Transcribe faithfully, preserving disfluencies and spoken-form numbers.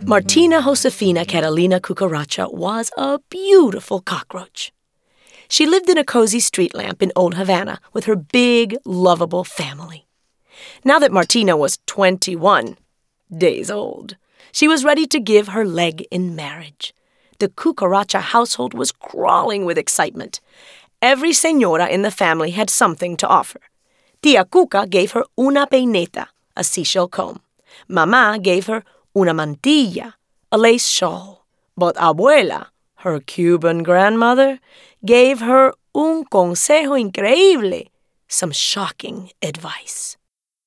Martina Josefina Catalina Cucaracha was a beautiful cockroach. She lived in a cozy street lamp in Old Havana with her big, lovable family. Now that Martina was twenty-one days old, she was ready to give her leg in marriage. The Cucaracha household was crawling with excitement. Every señora in the family had something to offer. Tia Cuca gave her una peineta, a seashell comb. Mamá gave her una mantilla, a lace shawl. But Abuela, her Cuban grandmother, gave her un consejo increíble, some shocking advice.